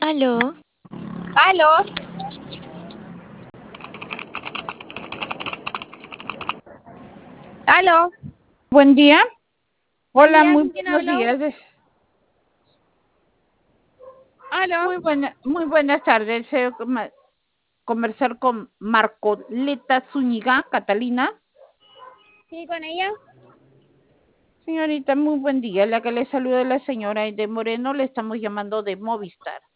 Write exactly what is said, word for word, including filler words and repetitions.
Aló, Aló, aló, Buen día. buen Hola, día, muy ¿con quién buenos hablo? días. Aló, Muy buena, muy buenas tardes. Deseo coma- conversar con Marcoleta Zúñiga, Catalina. sí, con ella. Señorita, muy buen día. La que le saluda es la señora de Moreno. Le estamos llamando de Movistar.